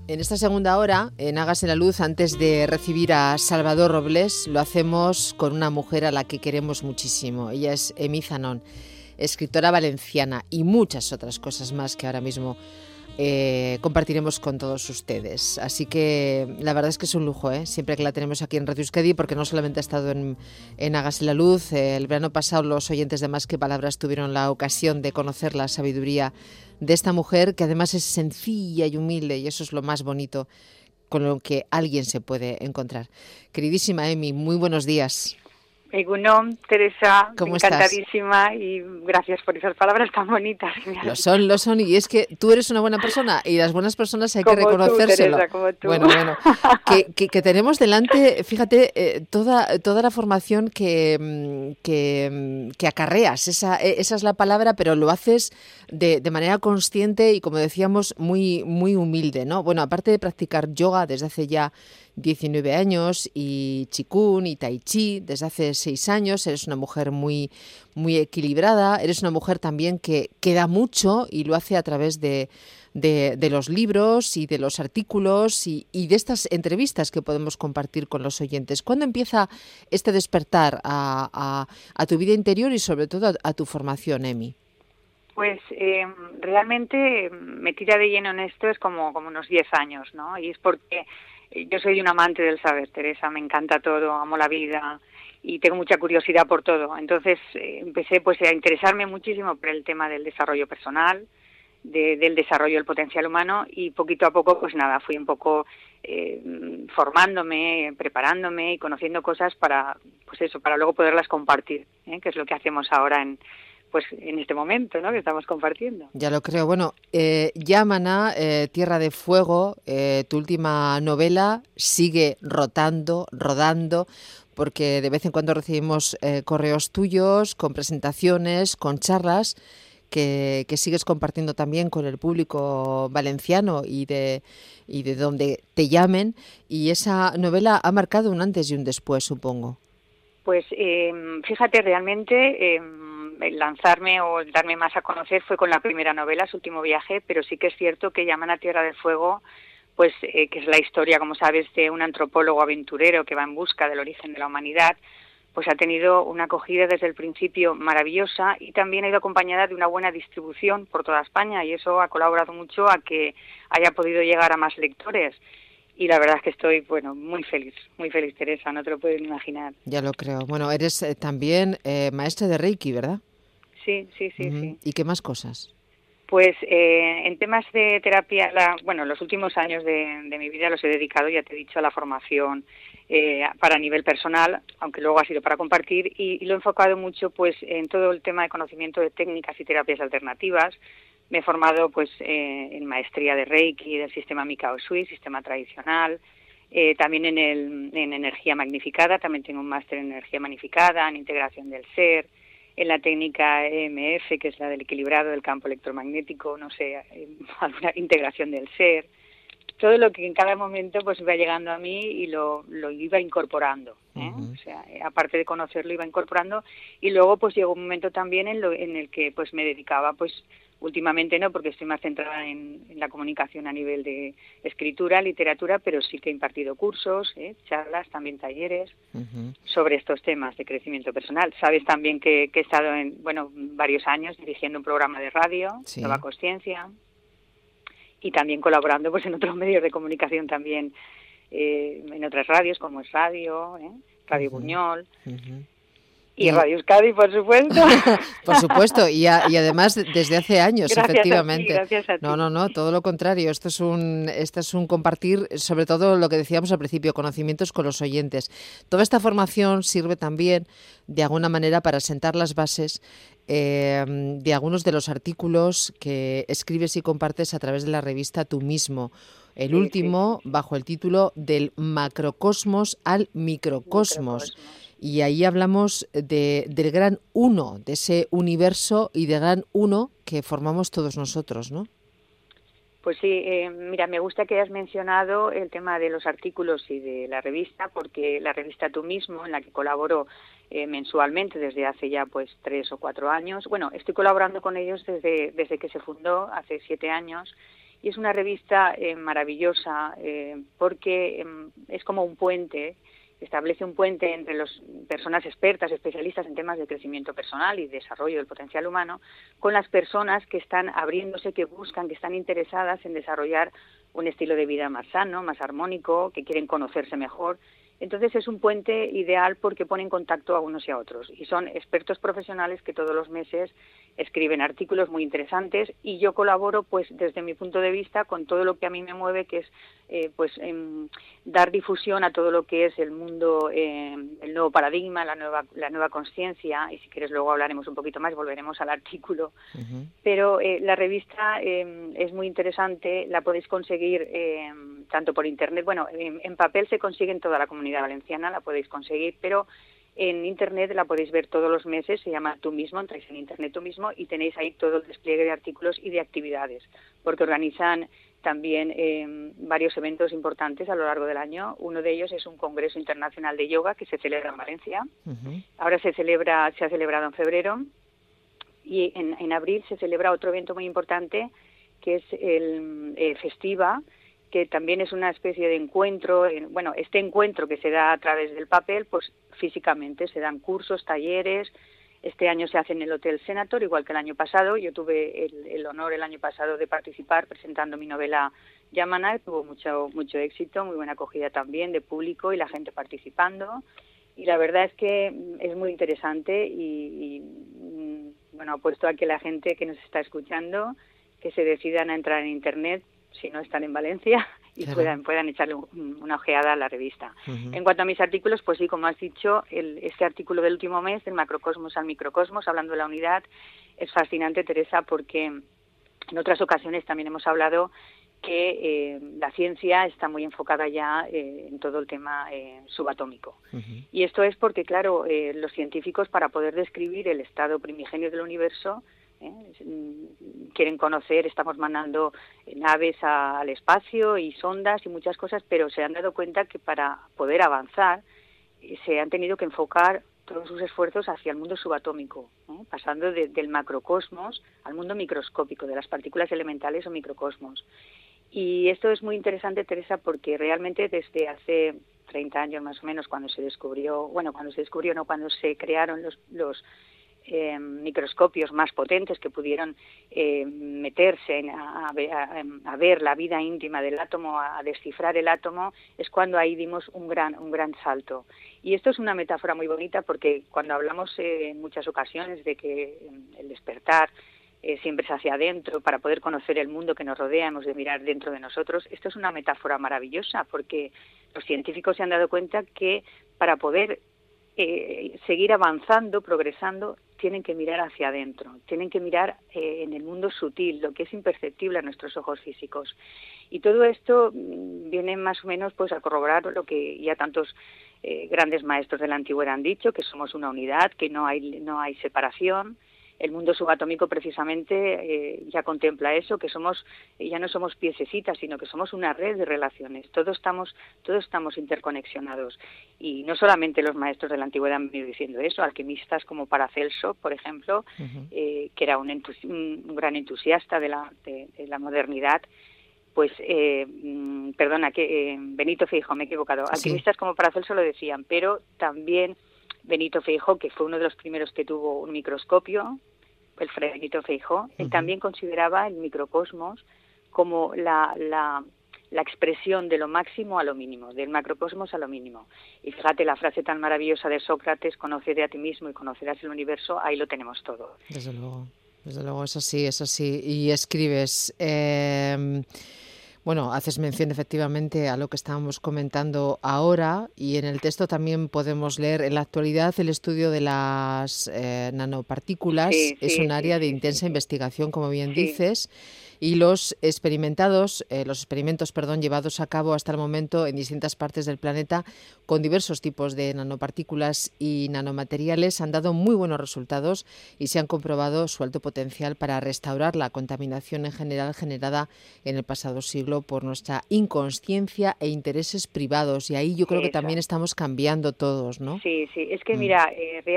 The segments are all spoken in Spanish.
En esta segunda hora, en Hágase la Luz, antes de recibir a Salvador Robles, lo hacemos con una mujer a la que queremos muchísimo. Ella es Emi Zanón, escritora valenciana y muchas otras cosas más que ahora mismo compartiremos con todos ustedes. Así que la verdad es que es un lujo, siempre que la tenemos aquí en Radio Euskadi, porque no solamente ha estado en Hágase la Luz. El verano pasado los oyentes de Más que Palabras tuvieron la ocasión de conocer la sabiduría de esta mujer, que además es sencilla y humilde, y eso es lo más bonito con lo que alguien se puede encontrar. Queridísima Emi, muy buenos días. Egunon, Teresa, ¿Cómo encantadísima estás? Y gracias por esas palabras tan bonitas. Lo son, y es que tú eres una buena persona y las buenas personas hay como que reconocérselo. Tú, Teresa, como tú. Bueno, que tenemos delante, fíjate, toda la formación que acarreas, esa es la palabra, pero lo haces de manera consciente y, como decíamos, muy, muy humilde, ¿no? Bueno, aparte de practicar yoga desde hace ya 19 años y Qigong y Tai Chi desde hace 6 años, eres una mujer muy, muy equilibrada, eres una mujer también que da mucho y lo hace a través de los libros y de los artículos y de estas entrevistas que podemos compartir con los oyentes. ¿Cuándo empieza este despertar a tu vida interior y sobre todo a tu formación, Emi? Pues realmente me tira de lleno en esto es como unos 10 años, ¿no? Y es porque yo soy un amante del saber, Teresa, me encanta todo, amo la vida y tengo mucha curiosidad por todo. Entonces empecé pues a interesarme muchísimo por el tema del desarrollo personal, del desarrollo del potencial humano, y poquito a poco pues nada, fui un poco formándome, preparándome y conociendo cosas para luego poderlas compartir, que es lo que hacemos ahora en este momento, ¿no?, que estamos compartiendo. Ya lo creo. Bueno, Yamana, Tierra de Fuego, tu última novela, sigue rodando, porque de vez en cuando recibimos correos tuyos con presentaciones, con charlas que sigues compartiendo también con el público valenciano y de donde te llamen, y esa novela ha marcado un antes y un después, supongo. Pues fíjate, realmente el lanzarme o darme más a conocer fue con la primera novela, Su último viaje, pero sí que es cierto que Yamana, Tierra de Fuego, pues que es la historia, como sabes, de un antropólogo aventurero que va en busca del origen de la humanidad, pues ha tenido una acogida desde el principio maravillosa y también ha ido acompañada de una buena distribución por toda España, y eso ha colaborado mucho a que haya podido llegar a más lectores. Y la verdad es que estoy, muy feliz, Teresa, no te lo puedes imaginar. Ya lo creo. Bueno, eres también maestra de Reiki, ¿verdad? Sí. Sí. ¿Y qué más cosas? Pues en temas de terapia, los últimos años de mi vida los he dedicado, ya te he dicho, a la formación para nivel personal, aunque luego ha sido para compartir, y lo he enfocado mucho pues en todo el tema de conocimiento de técnicas y terapias alternativas. Me he formado pues en maestría de Reiki, del sistema Mikao Sui, sistema tradicional, también en energía magnificada, también tengo un máster en energía magnificada, en integración del ser, en la técnica EMF, que es la del equilibrado del campo electromagnético, alguna integración del ser. Todo lo que en cada momento pues iba llegando a mí y lo iba incorporando, Uh-huh. O sea, aparte de conocerlo, iba incorporando, y luego pues llegó un momento también en el que pues me dedicaba pues últimamente no, porque estoy más centrada en la comunicación a nivel de escritura, literatura, pero sí que he impartido cursos, charlas, también talleres Uh-huh. sobre estos temas de crecimiento personal. Sabes también que he estado varios años dirigiendo un programa de radio, Sí. Nueva Consciencia, y también colaborando pues en otros medios de comunicación también, en otras radios como es Radio Uh-huh. Buñol, Uh-huh. y Radio Euskadi, por supuesto. Por supuesto, y además desde hace años, gracias efectivamente. Gracias a ti. No, todo lo contrario. Esto es un compartir, sobre todo lo que decíamos al principio, conocimientos con los oyentes. Toda esta formación sirve también, de alguna manera, para sentar las bases de algunos de los artículos que escribes y compartes a través de la revista Tú Mismo. El último, sí. bajo el título Del macrocosmos al microcosmos. Y ahí hablamos del gran uno, de ese universo y del gran uno que formamos todos nosotros, ¿no? Pues sí, mira, me gusta que hayas mencionado el tema de los artículos y de la revista, porque la revista Tú Mismo, en la que colaboro mensualmente desde hace ya pues 3 o 4 años, estoy colaborando con ellos desde que se fundó, hace 7 años, Y es una revista maravillosa porque es como un puente, establece un puente entre las personas expertas, especialistas en temas de crecimiento personal y desarrollo del potencial humano, con las personas que están abriéndose, que buscan, que están interesadas en desarrollar un estilo de vida más sano, más armónico, que quieren conocerse mejor. Entonces es un puente ideal porque pone en contacto a unos y a otros. Y son expertos profesionales que todos los meses escriben artículos muy interesantes y yo colaboro, pues desde mi punto de vista, con todo lo que a mí me mueve, que es dar difusión a todo lo que es el mundo, el nuevo paradigma, la nueva consciencia, y si quieres luego hablaremos un poquito más, volveremos al artículo. Uh-huh. Pero la revista es muy interesante, la podéis conseguir tanto por internet, bueno, en papel se consigue en toda la Comunidad Valenciana, la podéis conseguir, pero en internet la podéis ver todos los meses, se llama Tú Mismo, entráis en internet Tú Mismo y tenéis ahí todo el despliegue de artículos y de actividades, porque organizan también varios eventos importantes a lo largo del año. Uno de ellos es un Congreso Internacional de Yoga que se celebra en Valencia. Uh-huh. Ahora se ha celebrado en febrero, y en abril se celebra otro evento muy importante que es el Festiva, que también es una especie de encuentro. Bueno, este encuentro que se da a través del papel, pues físicamente se dan cursos, talleres. Este año se hace en el Hotel Senator, igual que el año pasado. Yo tuve el honor el año pasado de participar presentando mi novela Yamana, tuvo mucho éxito, muy buena acogida también de público y la gente participando. Y la verdad es que es muy interesante y bueno, apuesto a que la gente que nos está escuchando, que se decidan a entrar en internet, si no están en Valencia, y claro, puedan echarle una ojeada a la revista. Uh-huh. En cuanto a mis artículos, pues sí, como has dicho, este artículo del último mes, del macrocosmos al microcosmos, hablando de la unidad, es fascinante, Teresa, porque en otras ocasiones también hemos hablado que la ciencia está muy enfocada ya en todo el tema subatómico. Uh-huh. Y esto es porque, claro, los científicos, para poder describir el estado primigenio del universo, quieren conocer, estamos mandando naves al espacio y sondas y muchas cosas, pero se han dado cuenta que para poder avanzar se han tenido que enfocar todos sus esfuerzos hacia el mundo subatómico, pasando del macrocosmos al mundo microscópico, de las partículas elementales o microcosmos. Y esto es muy interesante, Teresa, porque realmente desde hace 30 años más o menos, cuando se crearon los microscopios más potentes que pudieron meterse a ver la vida íntima del átomo, a descifrar el átomo, es cuando ahí dimos un gran salto. Y esto es una metáfora muy bonita porque cuando hablamos en muchas ocasiones de que el despertar siempre es hacia adentro, para poder conocer el mundo que nos rodea hemos de mirar dentro de nosotros, esto es una metáfora maravillosa porque los científicos se han dado cuenta que para poder seguir avanzando, progresando, tienen que mirar hacia adentro, tienen que mirar en el mundo sutil, lo que es imperceptible a nuestros ojos físicos. Y todo esto viene más o menos pues a corroborar lo que ya tantos grandes maestros de la antigüedad han dicho, que somos una unidad, que no hay separación. El mundo subatómico precisamente ya contempla eso, que ya no somos piececitas, sino que somos una red de relaciones. Todos estamos interconexionados. Y no solamente los maestros de la antigüedad han venido diciendo eso, alquimistas como Paracelso, por ejemplo, uh-huh, que era un gran entusiasta de la modernidad, pues, Benito Feijóo, me he equivocado. Sí. Alquimistas como Paracelso lo decían, pero también Benito Feijóo, que fue uno de los primeros que tuvo un microscopio, el Fray Benito Feijóo, uh-huh, él también consideraba el microcosmos como la expresión de lo máximo a lo mínimo, del macrocosmos a lo mínimo. Y fíjate, la frase tan maravillosa de Sócrates, conócete a ti mismo y conocerás el universo, ahí lo tenemos todo. Desde luego, es así. Y escribes... Bueno, haces mención efectivamente a lo que estábamos comentando ahora y en el texto también podemos leer en la actualidad el estudio de las nanopartículas es un área de intensa investigación, como bien dices, y los experimentos, llevados a cabo hasta el momento en distintas partes del planeta con diversos tipos de nanopartículas y nanomateriales han dado muy buenos resultados y se han comprobado su alto potencial para restaurar la contaminación en general generada en el pasado siglo por nuestra inconsciencia e intereses privados. Y ahí yo creo que también estamos cambiando todos, ¿no? Sí, es que mira,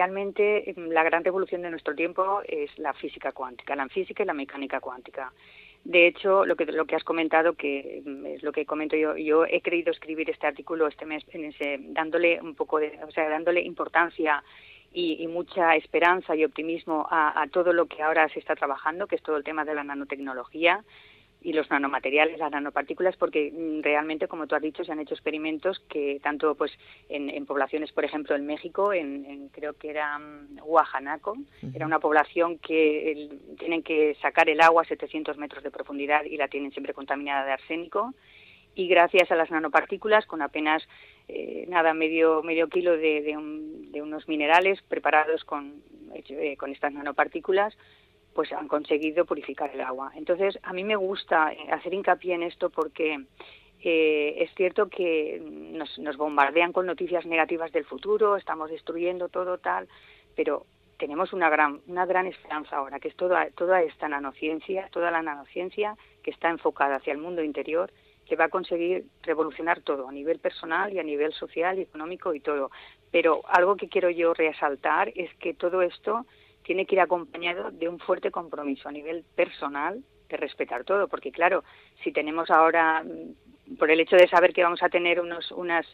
realmente la gran revolución de nuestro tiempo es la física cuántica, la física y la mecánica cuántica. De hecho, lo que has comentado, que es lo que comento yo he querido escribir este artículo este mes dándole un poco dándole importancia y mucha esperanza y optimismo a todo lo que ahora se está trabajando, que es todo el tema de la nanotecnología y los nanomateriales, las nanopartículas, porque realmente, como tú has dicho, se han hecho experimentos que tanto pues en poblaciones, por ejemplo, en México, creo que era Huajanaco, era una población que tienen que sacar el agua a 700 metros de profundidad y la tienen siempre contaminada de arsénico, y gracias a las nanopartículas, con apenas medio kilo de unos minerales preparados con estas nanopartículas, pues han conseguido purificar el agua. Entonces, a mí me gusta hacer hincapié en esto porque es cierto que nos bombardean con noticias negativas del futuro, estamos destruyendo todo tal, pero tenemos una gran esperanza ahora, que es toda esta nanociencia, toda la nanociencia que está enfocada hacia el mundo interior, que va a conseguir revolucionar todo, a nivel personal y a nivel social y económico y todo. Pero algo que quiero yo resaltar es que todo esto tiene que ir acompañado de un fuerte compromiso a nivel personal de respetar todo, porque claro, si tenemos ahora, por el hecho de saber que vamos a tener unos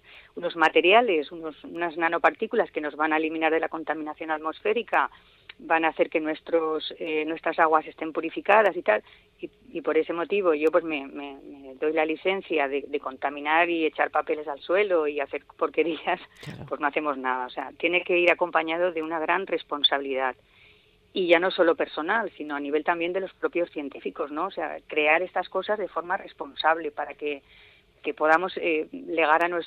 materiales, unas nanopartículas que nos van a eliminar de la contaminación atmosférica, van a hacer que nuestras aguas estén purificadas y tal, y por ese motivo yo pues me doy la licencia de contaminar y echar papeles al suelo y hacer porquerías, claro, pues no hacemos nada. O sea, tiene que ir acompañado de una gran responsabilidad. Y ya no solo personal, sino a nivel también de los propios científicos, ¿no? O sea, crear estas cosas de forma responsable para que podamos legar a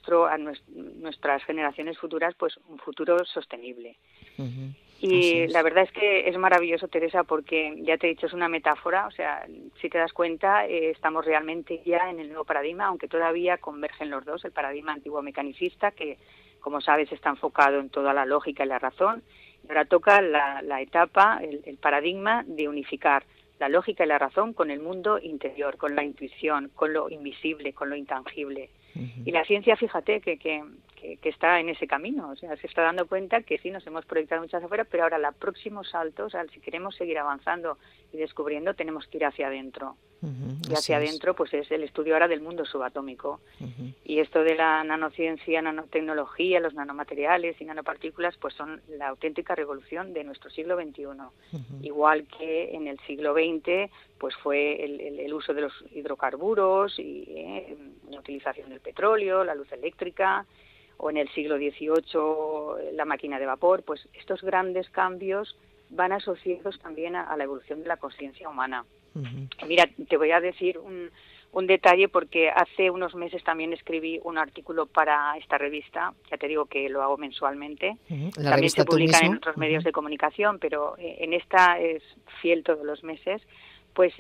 nuestras generaciones futuras pues un futuro sostenible. Uh-huh. Y la verdad es que es maravilloso, Teresa, porque ya te he dicho, es una metáfora, o sea, si te das cuenta, estamos realmente ya en el nuevo paradigma, aunque todavía convergen los dos, el paradigma antiguo mecanicista, que como sabes está enfocado en toda la lógica y la razón, y ahora toca la etapa, el paradigma de unificar la lógica y la razón con el mundo interior, con la intuición, con lo invisible, con lo intangible. Uh-huh. Y la ciencia, fíjate, que está en ese camino, o sea, se está dando cuenta que sí, nos hemos proyectado muchas afuera, pero ahora el próximo salto, o sea, si queremos seguir avanzando y descubriendo, tenemos que ir hacia adentro. Uh-huh, y hacia adentro, pues es el estudio ahora del mundo subatómico. Uh-huh. Y esto de la nanociencia, nanotecnología, los nanomateriales y nanopartículas, pues son la auténtica revolución de nuestro siglo XXI. Uh-huh. Igual que en el siglo XX, pues fue el uso de los hidrocarburos y la utilización del petróleo, la luz eléctrica, o en el siglo XVIII la máquina de vapor. Pues estos grandes cambios van asociados también a la evolución de la conciencia humana. Uh-huh. Mira, te voy a decir un detalle, porque hace unos meses también escribí un artículo para esta revista, ya te digo que lo hago mensualmente. Uh-huh. También se publican en otros medios de comunicación, pero en esta es fiel todos los meses. Pues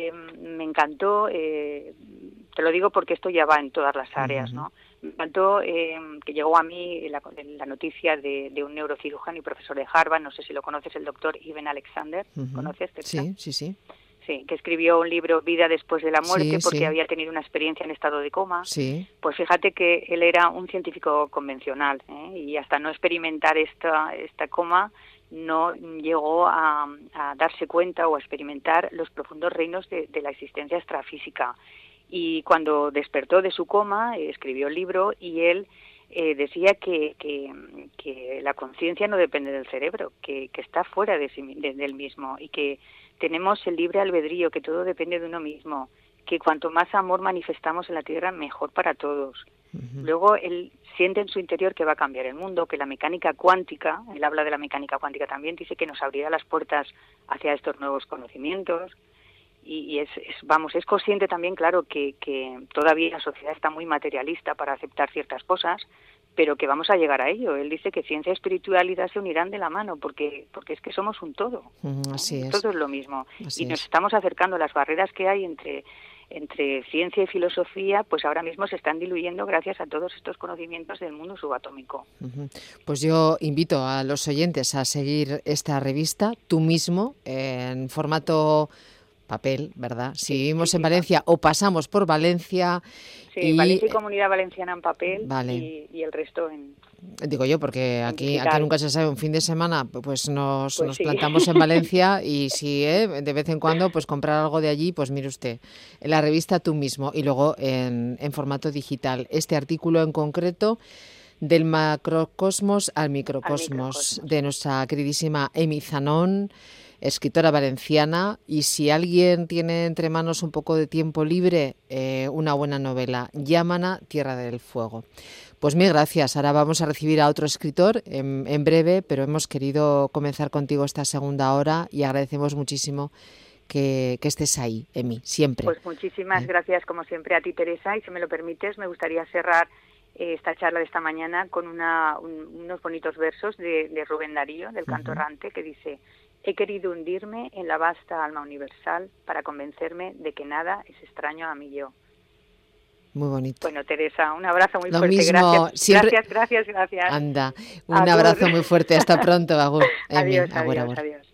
me encantó, te lo digo porque esto ya va en todas las áreas, ¿no? Me encantó que llegó a mí la noticia de un neurocirujano y profesor de Harvard, no sé si lo conoces, el doctor Eben Alexander. Uh-huh. ¿Conoces? Sí. Sí, que escribió un libro, Vida después de la muerte, porque había tenido una experiencia en estado de coma. Sí. Pues fíjate que él era un científico convencional, y hasta no experimentar esta coma no llegó a darse cuenta o a experimentar los profundos reinos de la existencia extrafísica. Y cuando despertó de su coma, escribió el libro, y él decía que la conciencia no depende del cerebro, que está fuera del mismo, y que tenemos el libre albedrío, que todo depende de uno mismo, que cuanto más amor manifestamos en la Tierra, mejor para todos. Uh-huh. Luego él siente en su interior que va a cambiar el mundo, que la mecánica cuántica, él habla de la mecánica cuántica también, dice que nos abrirá las puertas hacia estos nuevos conocimientos, y es consciente también, claro, que todavía la sociedad está muy materialista para aceptar ciertas cosas, pero que vamos a llegar a ello. Él dice que ciencia y espiritualidad se unirán de la mano, porque es que somos un todo. Así es. Todo es lo mismo. Así y nos es. Estamos acercando a las barreras que hay entre ciencia y filosofía, pues ahora mismo se están diluyendo gracias a todos estos conocimientos del mundo subatómico. Uh-huh. Pues yo invito a los oyentes a seguir esta revista, Tú mismo, en formato papel, ¿verdad? Si Sí, vivimos sí, en sí, Valencia o pasamos por Valencia sí, Valencia y Comunidad Valenciana en papel vale. y el resto en Digo yo, porque aquí digital. nunca se sabe, un fin de semana pues Pues nos sí. plantamos en Valencia y si de vez en cuando pues comprar algo de allí, pues mire usted, en la revista Tú Mismo y luego en formato digital. Este artículo en concreto del macrocosmos al Al microcosmos microcosmos. de nuestra queridísima Emi Zanón, escritora valenciana, y si alguien tiene entre manos un poco de tiempo libre, una buena novela, Llámana, Tierra del Fuego. Pues mil gracias. Ahora vamos a recibir a otro escritor en breve, pero hemos querido comenzar contigo esta segunda hora y agradecemos muchísimo que estés ahí, Emi, siempre. Pues muchísimas gracias, como siempre, a ti, Teresa, y si me lo permites, me gustaría cerrar esta charla de esta mañana con unos bonitos versos de Rubén Darío, del Canto Errante, que dice: he querido hundirme en la vasta alma universal para convencerme de que nada es extraño a mí yo. Muy bonito. Bueno, Teresa, un abrazo muy Lo fuerte. mismo, Gracias, siempre. gracias. Anda, un Agur. abrazo muy fuerte. Hasta pronto, Agur. Emi, Adiós, agur, adiós, agur. adiós.